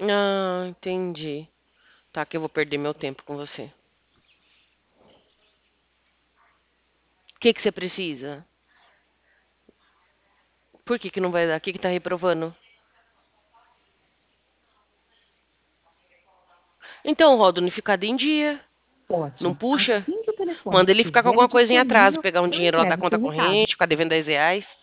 Ah, entendi. Tá, que eu vou perder meu tempo com você. O que que você precisa? Por que que não vai dar? O que que tá reprovando? Então, roda unificado em dia. Não Ótimo. puxa? Assim que o telefone Manda ele ficar com estiver alguma coisa em atraso, disponível, pegar um eu dinheiro lá da entrego o conta seu recado. corrente, ficar devendo R$ 10.